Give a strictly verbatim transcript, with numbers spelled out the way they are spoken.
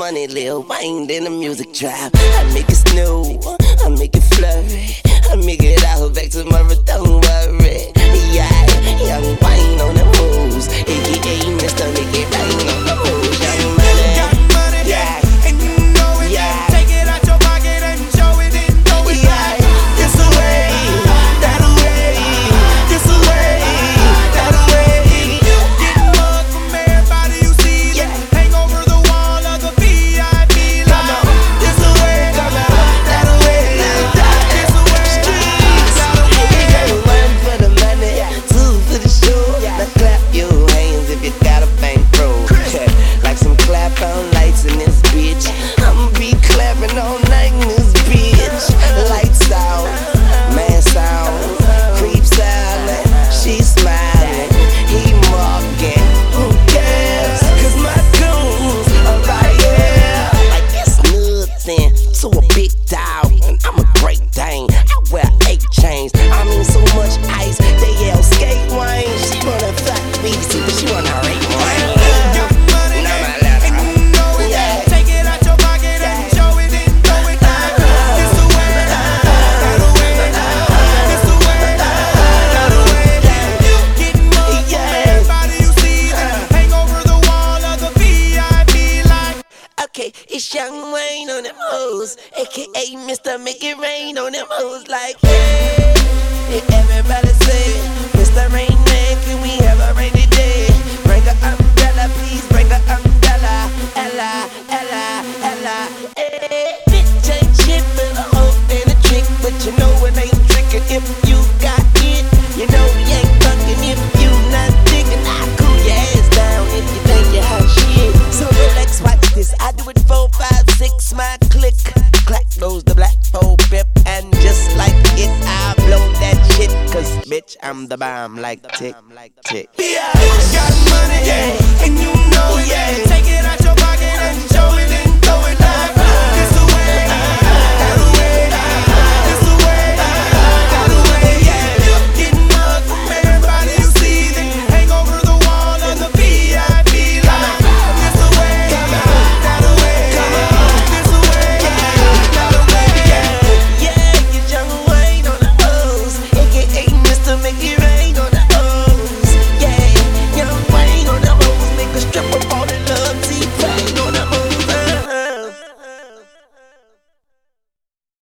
money, Lil Wayne, then the music drop. I make it snow, I make it flurry, I make it out back tomorrow, don't worry. Yeah, Young Wayne on the moves, A K A Mister Make It Rain on the moves. Young money, got money, yeah, and you know it. yeah. Take it out your pocket and show it and throw it Yeah, back. it's a way, that way, it's a way, that way. You get mugged from everybody you see. Yeah. Hang over the wall of the V I P Come line. on, it's a way, come on, that way, It's a way, streets. that a way. Hey, one for the money, two for the show. Now clap your hands if you got a bankroll. Like some clap on lights in this bitch. I'ma be clapping all night in this bitch. Lights out, mask out, creep silent, she smiling, he mocking. Who cares? Cause my goons are right here. Like it's nothing to a big dog, and I'm a great Dane. I wear eight chains. I mean so much ice, they yell skate wine. She wanna fuck me, see, but she wanna rape wine. Got money, Now my left and you know it. Yeah. Take it out your pocket and show it and throw it back. It's the way, that a way. It's the way, that a way. You get mugged from everybody you see. Hang over the wall of the V I P line. Okay, it's Young Wayne on them hoes, A K A Mister Make It Rain on them hoes. Like, hey, hey, everybody say, Mister Rain Man, can we have a rainy day? Bring a umbrella, please bring a umbrella. Ella, Ella, Ella, hey. Bitch ain't shit but a hoe and a trick, but you know it ain't trickin' if you got it. You know we ain't fucking if you not thinking. I cool your ass down if you think you hot shit. So relax, watch this. I do it four, five, six, my click. Clack goes the black pole pip, and just like it, I blow that shit. Cause bitch, I'm the bomb like tick, tick. Yeah, got money, Yeah. and you know it. Yeah. Take it out your pocket and